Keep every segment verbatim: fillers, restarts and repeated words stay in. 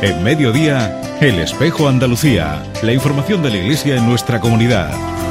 En Mediodía, El Espejo Andalucía. La información de la Iglesia en nuestra comunidad.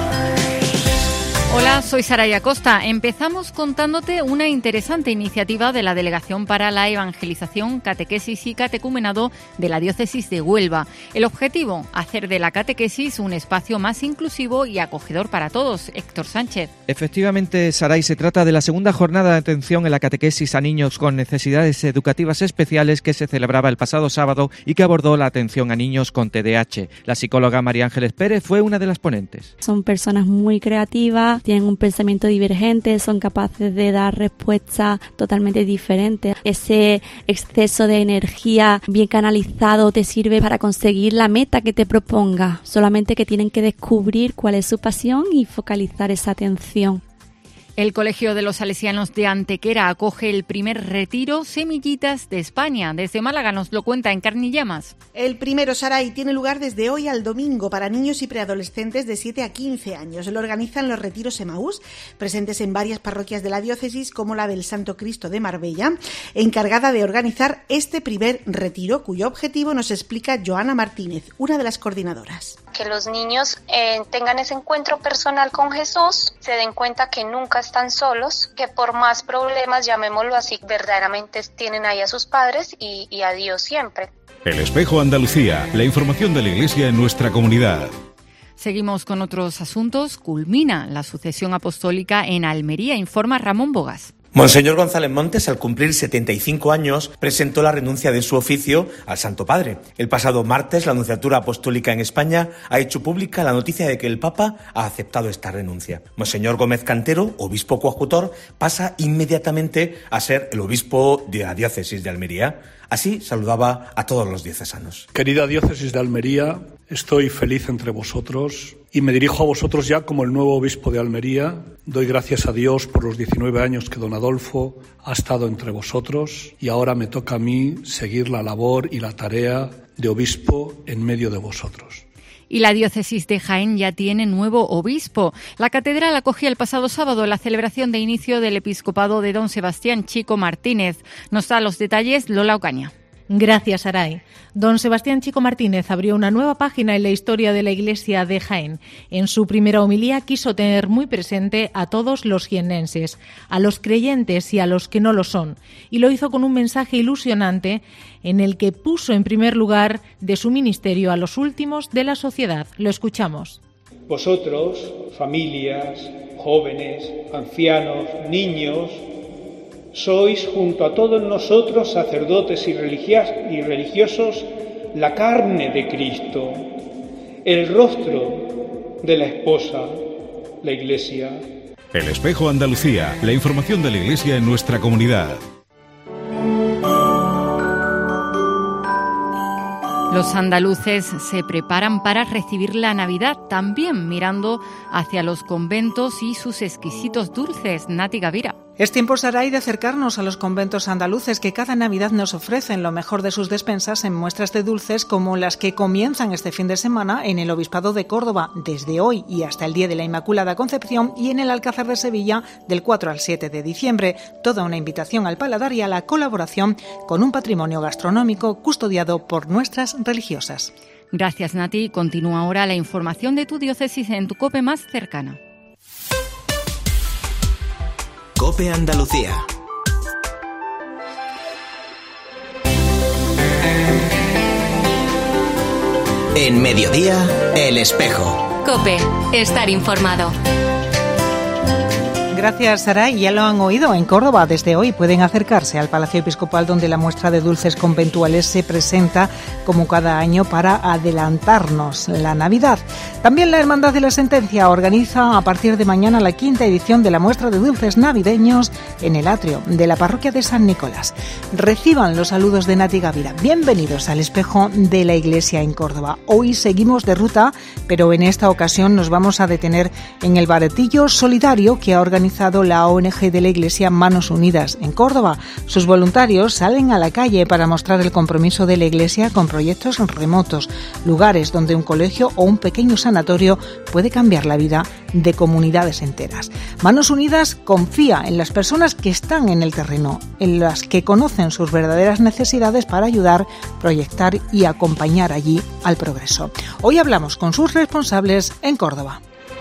Hola, soy Saraya Costa. Empezamos contándote una interesante iniciativa de la Delegación para la Evangelización, Catequesis y Catecumenado de la Diócesis de Huelva. El objetivo, hacer de la catequesis un espacio más inclusivo y acogedor para todos. Héctor Sánchez. Efectivamente, Saray, se trata de la segunda jornada de atención en la catequesis a niños con necesidades educativas especiales que se celebraba el pasado sábado y que abordó la atención a niños con T D A H. La psicóloga María Ángeles Pérez fue una de las ponentes. Son personas muy creativas, tienen un pensamiento divergente, son capaces de dar respuestas totalmente diferentes. Ese exceso de energía bien canalizado te sirve para conseguir la meta que te proponga, solamente que tienen que descubrir cuál es su pasión y focalizar esa atención. El Colegio de los Salesianos de Antequera acoge el primer retiro Semillitas de España. Desde Málaga nos lo cuenta en Carne y Llamas. El primero, Saray, tiene lugar desde hoy al domingo para niños y preadolescentes de siete a quince años. Lo organizan los retiros Emaús, presentes en varias parroquias de la diócesis, como la del Santo Cristo de Marbella, encargada de organizar este primer retiro, cuyo objetivo nos explica Joana Martínez, una de las coordinadoras. Que los niños eh, tengan ese encuentro personal con Jesús, se den cuenta que nunca están solos, que por más problemas, llamémoslo así, verdaderamente tienen ahí a sus padres y, y a Dios siempre. El Espejo Andalucía, la información de la Iglesia en nuestra comunidad. Seguimos con otros asuntos. Culmina la sucesión apostólica en Almería, informa Ramón Bogas. Monseñor González Montes, al cumplir setenta y cinco años, presentó la renuncia de su oficio al Santo Padre. El pasado martes, la Nunciatura Apostólica en España ha hecho pública la noticia de que el Papa ha aceptado esta renuncia. Monseñor Gómez Cantero, obispo coadjutor, pasa inmediatamente a ser el obispo de la diócesis de Almería. Así saludaba a todos los diocesanos. Querida diócesis de Almería, estoy feliz entre vosotros y me dirijo a vosotros ya como el nuevo obispo de Almería. Doy gracias a Dios por los diecinueve años que don Adolfo ha estado entre vosotros y ahora me toca a mí seguir la labor y la tarea de obispo en medio de vosotros. Y la diócesis de Jaén ya tiene nuevo obispo. La catedral acogía el pasado sábado la celebración de inicio del episcopado de don Sebastián Chico Martínez. Nos da los detalles Lola Ocaña. Gracias, Saray. Don Sebastián Chico Martínez abrió una nueva página en la historia de la Iglesia de Jaén. En su primera homilía quiso tener muy presente a todos los jiennenses, a los creyentes y a los que no lo son, y lo hizo con un mensaje ilusionante en el que puso en primer lugar de su ministerio a los últimos de la sociedad. Lo escuchamos. Vosotros, familias, jóvenes, ancianos, niños, sois, junto a todos nosotros, sacerdotes y religiosos, la carne de Cristo, el rostro de la esposa, la Iglesia. El Espejo Andalucía, la información de la Iglesia en nuestra comunidad. Los andaluces se preparan para recibir la Navidad, también mirando hacia los conventos y sus exquisitos dulces. Nati Gavira. Es tiempo, Saray, de acercarnos a los conventos andaluces que cada Navidad nos ofrecen lo mejor de sus despensas en muestras de dulces como las que comienzan este fin de semana en el Obispado de Córdoba desde hoy y hasta el Día de la Inmaculada Concepción y en el Alcázar de Sevilla del cuatro al siete de diciembre. Toda una invitación al paladar y a la colaboración con un patrimonio gastronómico custodiado por nuestras religiosas. Gracias, Nati. Continúa ahora la información de tu diócesis en tu COPE más cercana. COPE Andalucía. En Mediodía, El Espejo. COPE, estar informado. Gracias, Sara. Ya lo han oído, en Córdoba desde hoy pueden acercarse al Palacio Episcopal, donde la muestra de dulces conventuales se presenta como cada año para adelantarnos la Navidad. También la Hermandad de la Sentencia organiza a partir de mañana la quinta edición de la muestra de dulces navideños en el atrio de la parroquia de San Nicolás. Reciban los saludos de Nati Gavira. Bienvenidos al Espejo de la Iglesia en Córdoba. Hoy seguimos de ruta, pero en esta ocasión nos vamos a detener en el Baretillo Solidario que ha organizado organizado la O N Ge de la Iglesia Manos Unidas en Córdoba. Sus voluntarios salen a la calle para mostrar el compromiso de la Iglesia con proyectos remotos, lugares donde un colegio o un pequeño sanatorio puede cambiar la vida de comunidades enteras. Manos Unidas confía en las personas que están en el terreno, en las que conocen sus verdaderas necesidades para ayudar, proyectar y acompañar allí al progreso. Hoy hablamos con sus responsables en Córdoba.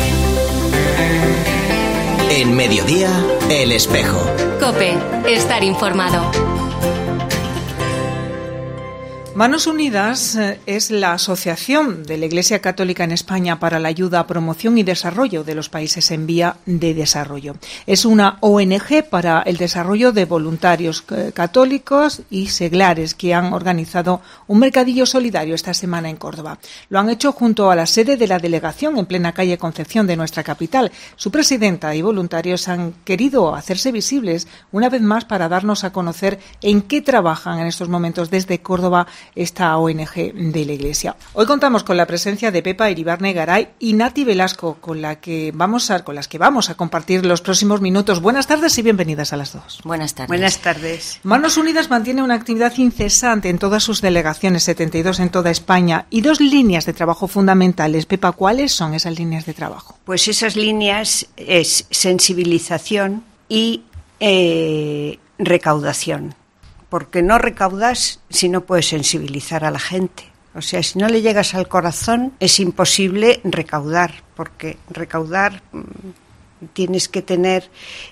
En Mediodía, El Espejo. COPE, estar informado. Manos Unidas es la asociación de la Iglesia Católica en España para la ayuda, promoción y desarrollo de los países en vía de desarrollo. Es una O N Ge para el desarrollo de voluntarios católicos y seglares que han organizado un mercadillo solidario esta semana en Córdoba. Lo han hecho junto a la sede de la delegación en plena calle Concepción de nuestra capital. Su presidenta y voluntarios han querido hacerse visibles una vez más para darnos a conocer en qué trabajan en estos momentos desde Córdoba esta O N Ge de la Iglesia. Hoy contamos con la presencia de Pepa Iribarne Garay y Nati Velasco, con la que vamos a, con las que vamos a compartir los próximos minutos. Buenas tardes y bienvenidas a las dos. Buenas tardes. Buenas tardes. Manos Unidas mantiene una actividad incesante en todas sus delegaciones, setenta y dos en toda España, y dos líneas de trabajo fundamentales. Pepa, ¿cuáles son esas líneas de trabajo? Pues esas líneas es sensibilización y eh, recaudación. Porque no recaudas si no puedes sensibilizar a la gente. O sea, si no le llegas al corazón, es imposible recaudar, porque recaudar tienes que tener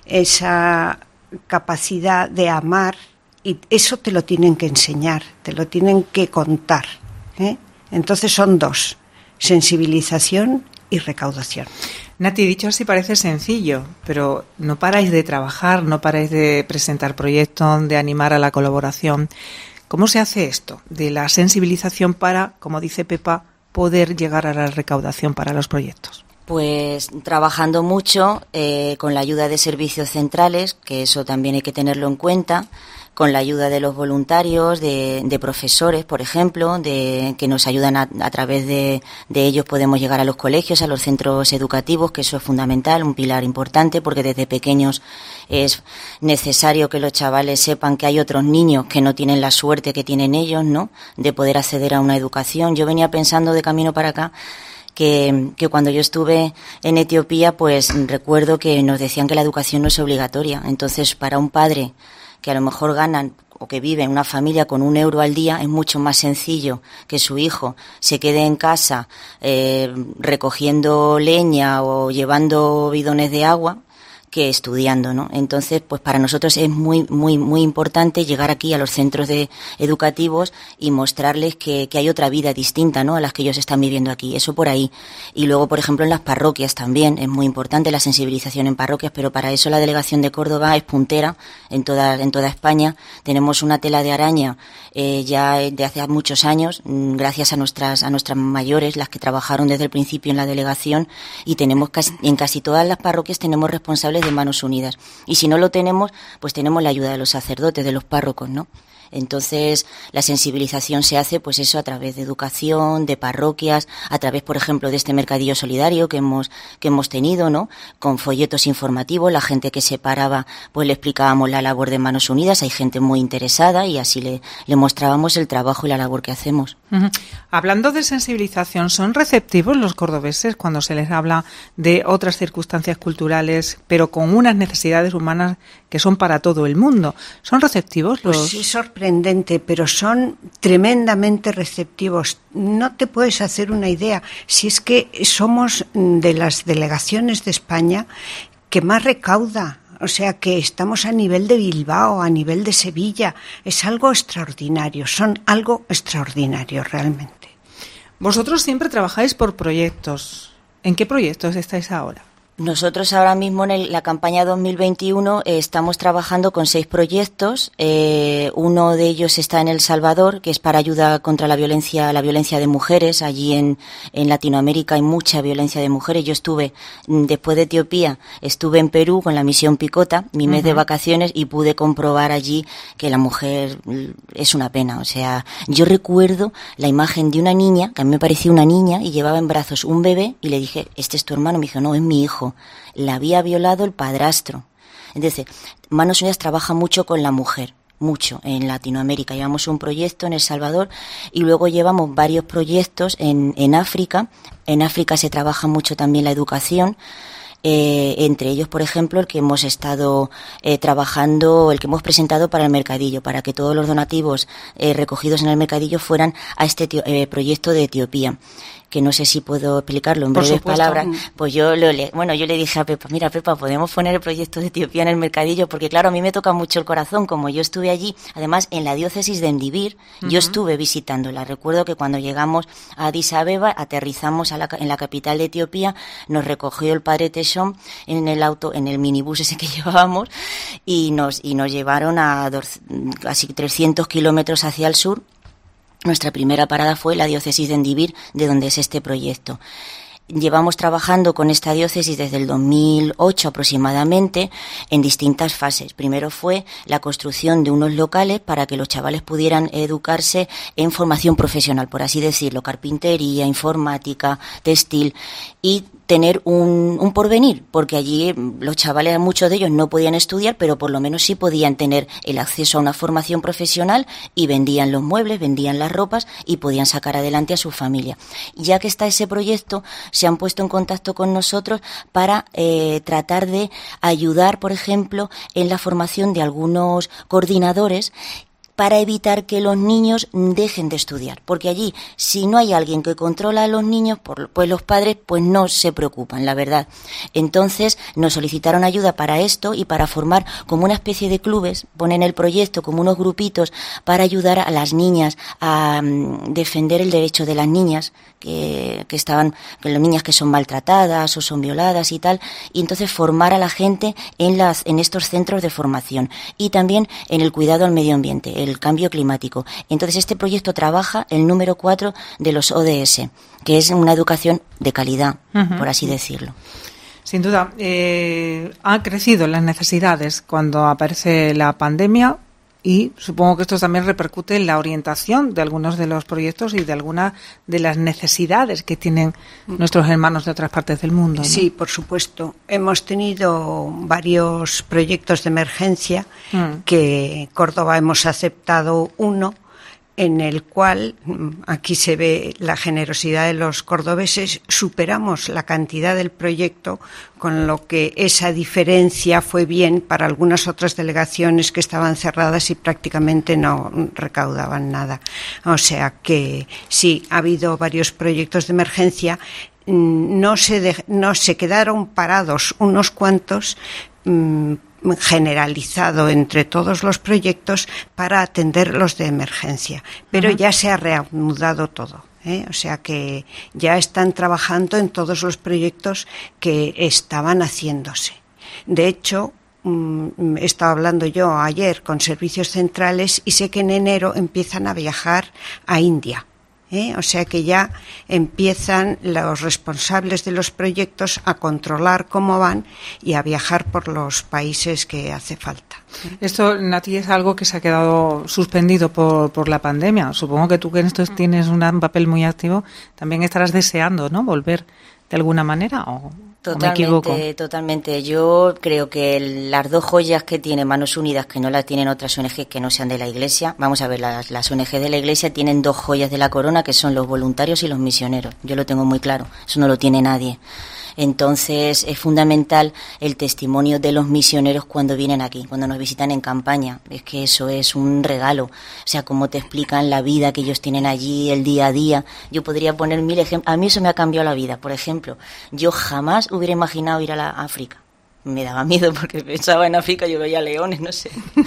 esa capacidad de amar y eso te lo tienen que enseñar, te lo tienen que contar, ¿eh? Entonces son dos, sensibilización y recaudación. Nati, dicho así parece sencillo, pero no paráis de trabajar, no paráis de presentar proyectos, de animar a la colaboración. ¿Cómo se hace esto de la sensibilización para, como dice Pepa, poder llegar a la recaudación para los proyectos? Pues trabajando mucho eh, con la ayuda de servicios centrales, que eso también hay que tenerlo en cuenta, con la ayuda de los voluntarios, de, de profesores, por ejemplo, de que nos ayudan a, a través de, de ellos podemos llegar a los colegios, a los centros educativos, que eso es fundamental, un pilar importante, porque desde pequeños es necesario que los chavales sepan que hay otros niños que no tienen la suerte que tienen ellos, ¿no?, de poder acceder a una educación. Yo venía pensando de camino para acá que, que cuando yo estuve en Etiopía, pues recuerdo que nos decían que la educación no es obligatoria. Entonces, para un padre que a lo mejor ganan o que vive en una familia con un euro al día, es mucho más sencillo que su hijo se quede en casa eh, recogiendo leña o llevando bidones de agua que estudiando, ¿no? Entonces, pues para nosotros es muy, muy, muy importante llegar aquí a los centros de educativos y mostrarles que, que hay otra vida distinta, ¿no?, a las que ellos están viviendo aquí. Eso por ahí. Y luego, por ejemplo, en las parroquias también es muy importante la sensibilización en parroquias, pero para eso la delegación de Córdoba es puntera en toda, en toda España. Tenemos una tela de araña eh, ya de hace muchos años, gracias a nuestras, a nuestras mayores, las que trabajaron desde el principio en la delegación, y tenemos casi, en casi todas las parroquias tenemos responsables de Manos Unidas. Y si no lo tenemos, pues tenemos la ayuda de los sacerdotes, de los párrocos, ¿no? Entonces, la sensibilización se hace, pues eso, a través de educación, de parroquias, a través, por ejemplo, de este mercadillo solidario que hemos que hemos tenido, ¿no?, con folletos informativos. La gente que se paraba, pues le explicábamos la labor de Manos Unidas. Hay gente muy interesada y así le, le mostrábamos el trabajo y la labor que hacemos. Uh-huh. Hablando de sensibilización, ¿son receptivos los cordobeses cuando se les habla de otras circunstancias culturales, pero con unas necesidades humanas que son para todo el mundo? ¿Son receptivos los...? Pues sí, sorprendente, pero son tremendamente receptivos. No te puedes hacer una idea. Si es que somos de las delegaciones de España que más recauda. O sea que estamos a nivel de Bilbao, a nivel de Sevilla. Es algo extraordinario, son algo extraordinario realmente. Vosotros siempre trabajáis por proyectos. ¿En qué proyectos estáis ahora? Nosotros ahora mismo en el, la campaña dos mil veintiuno eh, estamos trabajando con seis proyectos. Eh, uno de ellos está en El Salvador, que es para ayuda contra la violencia, la violencia de mujeres. Allí en, en Latinoamérica hay mucha violencia de mujeres. Yo estuve, después de Etiopía, estuve en Perú con la misión Picota, mi mes uh-huh. de vacaciones, y pude comprobar allí que la mujer es una pena. O sea, yo recuerdo la imagen de una niña, que a mí me parecía una niña, y llevaba en brazos un bebé, y le dije, ¿este es tu hermano? Me dijo, no, es mi hijo. pero la había violado el padrastro. Entonces, Manos Unidas trabaja mucho con la mujer, mucho en Latinoamérica. Llevamos un proyecto en El Salvador y luego llevamos varios proyectos en, en África. En África se trabaja mucho también la educación. Eh, entre ellos, por ejemplo, el que hemos estado eh, trabajando, el que hemos presentado para el mercadillo, para que todos los donativos eh, recogidos en el mercadillo fueran a este tío, eh, proyecto de Etiopía, que no sé si puedo explicarlo en breves palabras. Pues yo le, bueno, yo le dije a Pepa, mira Pepa, podemos poner el proyecto de Etiopía en el mercadillo, porque claro, a mí me toca mucho el corazón, como yo estuve allí, además en la diócesis de Mdibir, uh-huh. yo estuve visitándola. Recuerdo que cuando llegamos a Addis Abeba, aterrizamos a la, en la capital de Etiopía, nos recogió el padre Teshom en el auto, en el minibús ese que llevábamos, y nos, y nos llevaron a dos, casi trescientos kilómetros hacia el sur. Nuestra primera parada fue la diócesis de Mdibir, de donde es este proyecto. Llevamos trabajando con esta diócesis desde el dos mil ocho aproximadamente en distintas fases. Primero fue la construcción de unos locales para que los chavales pudieran educarse en formación profesional, por así decirlo, carpintería, informática, textil, y tener un, un porvenir, porque allí los chavales, muchos de ellos no podían estudiar, pero por lo menos sí podían tener el acceso a una formación profesional y vendían los muebles, vendían las ropas y podían sacar adelante a su familia. Ya que está ese proyecto, se han puesto en contacto con nosotros para eh, tratar de ayudar, por ejemplo, en la formación de algunos coordinadores para evitar que los niños dejen de estudiar, porque allí, si no hay alguien que controla a los niños, pues los padres pues no se preocupan, la verdad. Entonces nos solicitaron ayuda para esto y para formar como una especie de clubes, ponen el proyecto como unos grupitos para ayudar a las niñas a um, defender el derecho de las niñas que, que estaban, que las niñas que son maltratadas o son violadas y tal, y entonces formar a la gente en las, en estos centros de formación y también en el cuidado al medio ambiente, el cambio climático. Entonces este proyecto trabaja el número cuatro de los O D S, que es una educación de calidad, uh-huh. por así decirlo. Sin duda, eh, han crecido las necesidades cuando aparece la pandemia y supongo que esto también repercute en la orientación de algunos de los proyectos y de algunas de las necesidades que tienen nuestros hermanos de otras partes del mundo, ¿no? Sí, por supuesto. Hemos tenido varios proyectos de emergencia mm. que Córdoba hemos aceptado uno en el cual, aquí se ve la generosidad de los cordobeses, superamos la cantidad del proyecto, con lo que esa diferencia fue bien para algunas otras delegaciones que estaban cerradas y prácticamente no recaudaban nada. O sea que sí, ha habido varios proyectos de emergencia, no se, de, no se quedaron parados unos cuantos, mmm, generalizado entre todos los proyectos para atender los de emergencia, pero uh-huh. ya se ha reanudado todo, ¿eh? O sea que ya están trabajando en todos los proyectos que estaban haciéndose. De hecho, mmm, he estado hablando yo ayer con servicios centrales y sé que en enero empiezan a viajar a India. ¿Eh? O sea que ya empiezan los responsables de los proyectos a controlar cómo van y a viajar por los países que hace falta. Esto, Nati, es algo que se ha quedado suspendido por, por la pandemia. Supongo que tú, que en esto tienes un papel muy activo, también estarás deseando, ¿no?, volver de alguna manera, ¿o, totalmente, o me equivoco? Totalmente. Yo creo que el, las dos joyas que tiene Manos Unidas, que no las tienen otras O N G que no sean de la Iglesia, vamos a ver, las, las O N G de la Iglesia tienen dos joyas de la corona, que son los voluntarios y los misioneros. Yo lo tengo muy claro, eso no lo tiene nadie. Entonces es fundamental el testimonio de los misioneros cuando vienen aquí, cuando nos visitan en campaña. Es que eso es un regalo. O sea, cómo te explican la vida que ellos tienen allí, el día a día. Yo podría poner mil ejemplos. A mí eso me ha cambiado la vida. Por ejemplo, yo jamás hubiera imaginado ir a la África. Me daba miedo porque pensaba en África, yo veía leones, no sé.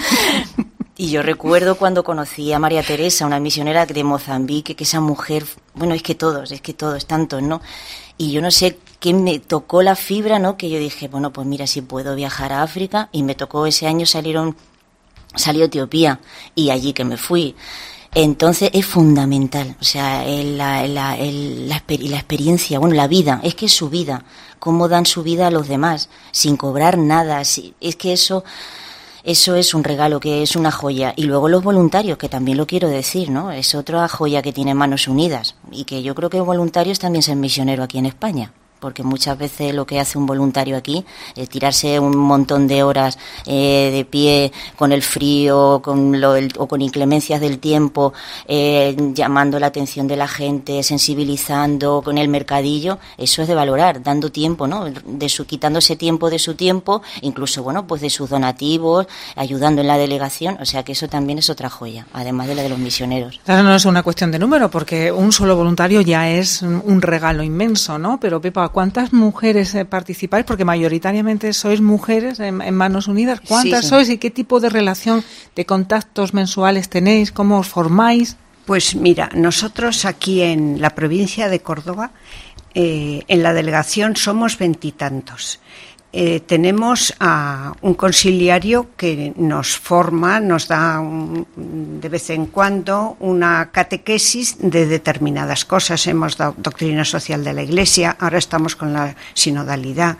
Y yo recuerdo cuando conocí a María Teresa, una misionera de Mozambique, que esa mujer, bueno, es que todos, es que todos, tantos, ¿no? Y yo no sé qué me tocó la fibra, ¿no? Que yo dije, bueno, pues mira, si puedo viajar a África, y me tocó ese año salieron, salió Etiopía, y allí que me fui. Entonces es fundamental, o sea, el, la, la, el, la, la experiencia, bueno, la vida, es que es su vida, cómo dan su vida a los demás, sin cobrar nada, es que eso... Eso es un regalo, que es una joya. Y luego los voluntarios, que también lo quiero decir, ¿no? Es otra joya que tiene Manos Unidas. Y que yo creo que voluntarios también ser misionero aquí en España. porque muchas veces lo que hace un voluntario aquí es tirarse un montón de horas eh, de pie con el frío con lo, el, o con inclemencias del tiempo, eh, llamando la atención de la gente, sensibilizando con el mercadillo. Eso es de valorar, dando tiempo, ¿no? De su, quitándose tiempo de su tiempo, incluso, bueno, pues de sus donativos, ayudando en la delegación. O sea que eso también es otra joya, además de la de los misioneros. Claro, no es una cuestión de número, porque un solo voluntario ya es un regalo inmenso, ¿no? Pero, Pepa, ¿cuántas mujeres participáis? Porque mayoritariamente sois mujeres en, en Manos Unidas. ¿Cuántas sí, sí. sois y qué tipo de relación, de contactos mensuales tenéis? ¿Cómo os formáis? Pues mira, nosotros aquí en la provincia de Córdoba, eh, en la delegación somos veintitantos. Eh, tenemos a un conciliario que nos forma, nos da un, de vez en cuando una catequesis de determinadas cosas. Hemos dado doctrina social de la Iglesia, ahora estamos con la sinodalidad.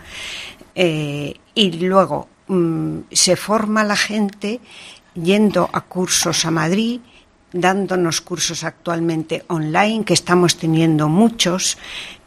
Eh, y luego mm, se forma la gente yendo a cursos a Madrid, dándonos cursos actualmente online, que estamos teniendo muchos.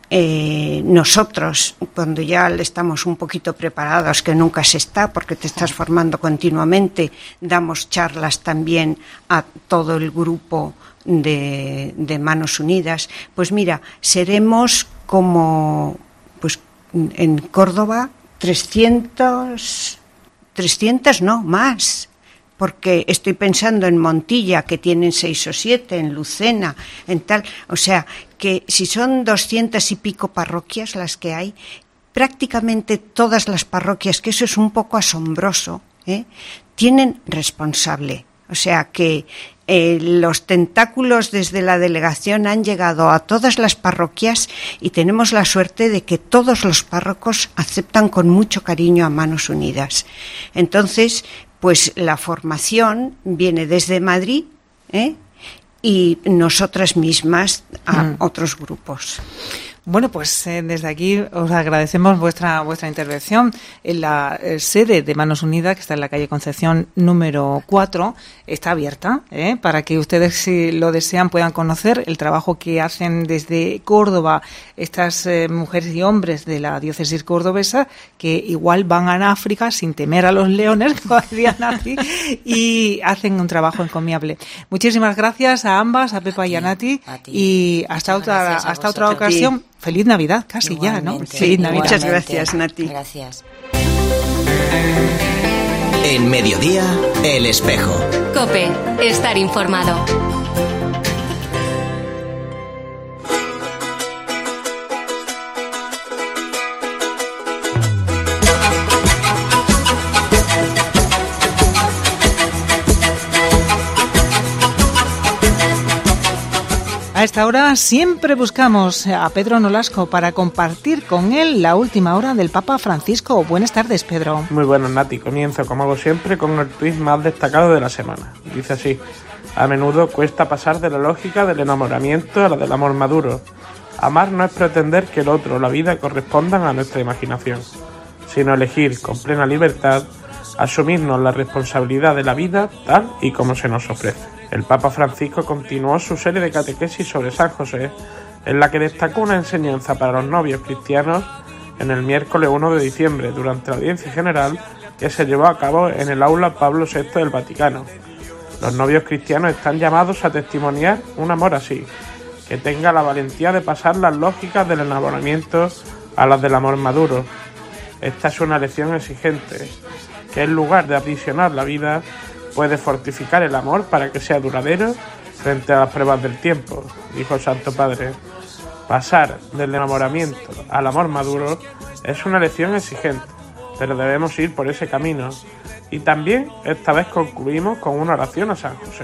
Eh, nosotros, cuando ya estamos un poquito preparados, que nunca se está porque te estás formando continuamente, damos charlas también a todo el grupo de, de Manos Unidas. Pues mira, seremos como, pues en Córdoba, trescientos, trescientos no, más. Porque estoy pensando en Montilla, que tienen seis o siete, en Lucena, en tal. O sea, que si son doscientas y pico parroquias las que hay, prácticamente todas las parroquias, que eso es un poco asombroso, ¿eh? tienen responsable. O sea, que eh, los tentáculos desde la delegación han llegado a todas las parroquias y tenemos la suerte de que todos los párrocos aceptan con mucho cariño a Manos Unidas. Entonces, pues la formación viene desde Madrid, ¿eh? y nosotras mismas a mm. otros grupos. Bueno, pues eh, desde aquí os agradecemos vuestra vuestra intervención. En la eh, sede de Manos Unidas, que está en la calle Concepción número cuatro, está abierta ¿eh? para que ustedes, si lo desean, puedan conocer el trabajo que hacen desde Córdoba estas eh, mujeres y hombres de la diócesis cordobesa, que igual van a África sin temer a los leones, como decía Nati, y hacen un trabajo encomiable. Muchísimas gracias a ambas, a Pepa y a Nati, y hasta otra hasta otra ocasión. Feliz Navidad, casi igualmente, ya, ¿no? Feliz Navidad. Muchas gracias, Nati. Gracias. En Mediodía, El Espejo. COPE, estar informado. A esta hora siempre buscamos a Pedro Nolasco para compartir con él la última hora del Papa Francisco. Buenas tardes, Pedro. Muy buenas, Nati. Comienzo, como hago siempre, con el tuit más destacado de la semana. Dice así: a menudo cuesta pasar de la lógica del enamoramiento a la del amor maduro. Amar no es pretender que el otro o la vida correspondan a nuestra imaginación, sino elegir con plena libertad asumirnos la responsabilidad de la vida tal y como se nos ofrece. El Papa Francisco continuó su serie de catequesis sobre San José, en la que destacó una enseñanza para los novios cristianos en el miércoles primero de diciembre, durante la audiencia general que se llevó a cabo en el aula Pablo sexto del Vaticano. Los novios cristianos están llamados a testimoniar un amor así, que tenga la valentía de pasar las lógicas del enamoramiento a las del amor maduro. Esta es una lección exigente, que en lugar de aprisionar la vida, puede fortificar el amor para que sea duradero frente a las pruebas del tiempo, dijo el Santo Padre. Pasar del enamoramiento al amor maduro es una lección exigente, pero debemos ir por ese camino. Y también esta vez concluimos con una oración a San José.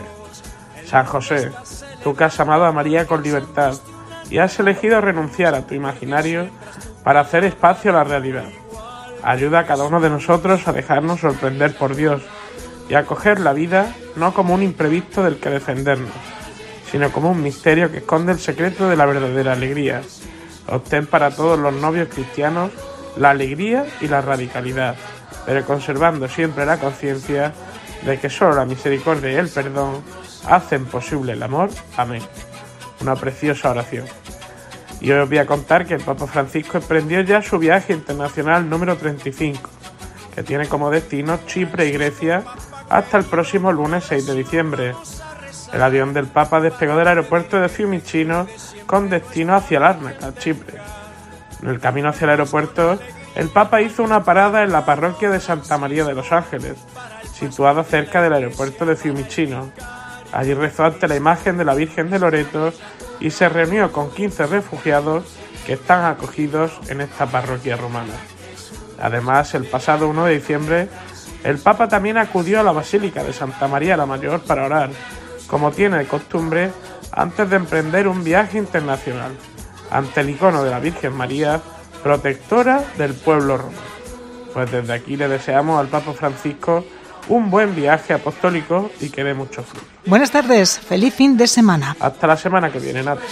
San José, tú que has amado a María con libertad y has elegido renunciar a tu imaginario para hacer espacio a la realidad. Ayuda a cada uno de nosotros a dejarnos sorprender por Dios y a coger la vida no como un imprevisto del que defendernos, sino como un misterio que esconde el secreto de la verdadera alegría. Obtén para todos los novios cristianos la alegría y la radicalidad, pero conservando siempre la conciencia de que solo la misericordia y el perdón hacen posible el amor. Amén. Una preciosa oración. Y hoy os voy a contar que el Papa Francisco emprendió ya su viaje internacional número treinta y cinco, que tiene como destino Chipre y Grecia hasta el próximo lunes seis de diciembre. El avión del Papa despegó del aeropuerto de Fiumicino con destino hacia Lárnaca, Chipre. En el camino hacia el aeropuerto, el Papa hizo una parada en la parroquia de Santa María de los Ángeles, situada cerca del aeropuerto de Fiumicino. Allí rezó ante la imagen de la Virgen de Loreto y se reunió con quince refugiados que están acogidos en esta parroquia romana. Además, el pasado uno de diciembre, el Papa también acudió a la Basílica de Santa María la Mayor para orar, como tiene de costumbre, antes de emprender un viaje internacional, ante el icono de la Virgen María, protectora del pueblo romano. Pues desde aquí le deseamos al Papa Francisco un buen viaje apostólico y que dé mucho fruto. Buenas tardes, feliz fin de semana. Hasta la semana que viene, Nat.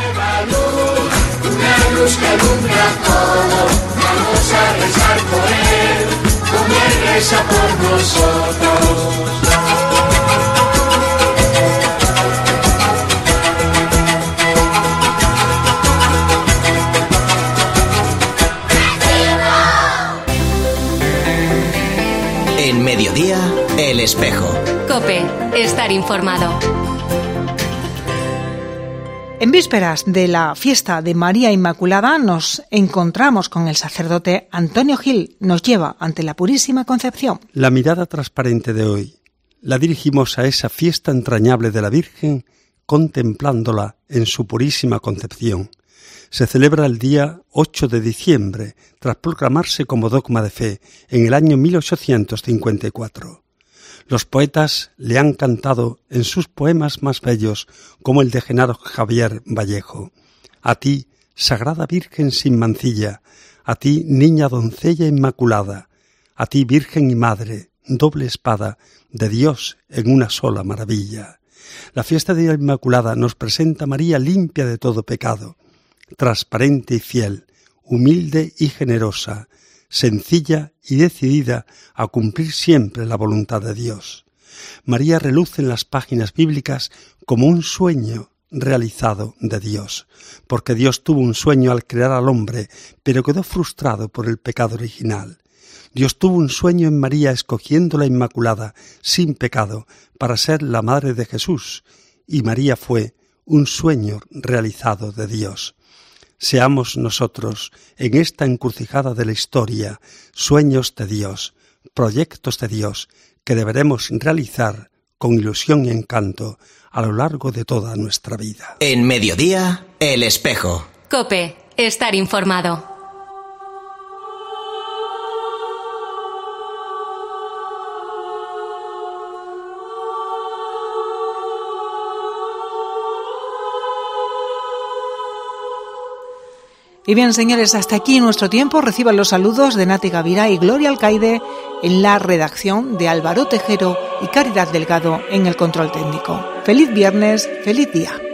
Una luz que alumbra todo, vamos a rezar por él, como él reza por nosotros. En Mediodía, El Espejo. COPE, estar informado. En vísperas de la fiesta de María Inmaculada nos encontramos con el sacerdote Antonio Gil. Nos lleva ante la Purísima Concepción. La mirada transparente de hoy la dirigimos a esa fiesta entrañable de la Virgen, contemplándola en su Purísima Concepción. Se celebra el día ocho de diciembre, tras proclamarse como dogma de fe en el año mil ochocientos cincuenta y cuatro. Los poetas le han cantado en sus poemas más bellos, como el de Genaro Javier Vallejo. A ti, Sagrada Virgen sin mancilla, a ti, niña doncella inmaculada, a ti, Virgen y Madre, doble espada de Dios en una sola maravilla. La fiesta de la Inmaculada nos presenta a María limpia de todo pecado, transparente y fiel, humilde y generosa, sencilla y decidida a cumplir siempre la voluntad de Dios. María reluce en las páginas bíblicas como un sueño realizado de Dios, porque Dios tuvo un sueño al crear al hombre, pero quedó frustrado por el pecado original. Dios tuvo un sueño en María escogiendo la Inmaculada, sin pecado, para ser la madre de Jesús, y María fue un sueño realizado de Dios. Seamos nosotros, en esta encrucijada de la historia, sueños de Dios, proyectos de Dios, que deberemos realizar con ilusión y encanto a lo largo de toda nuestra vida. En Mediodía, El Espejo. COPE, estar informado. Y bien, señores, hasta aquí nuestro tiempo. Reciban los saludos de Nati Gavira y Gloria Alcaide en la redacción, de Álvaro Tejero y Caridad Delgado en el control técnico. Feliz viernes, feliz día.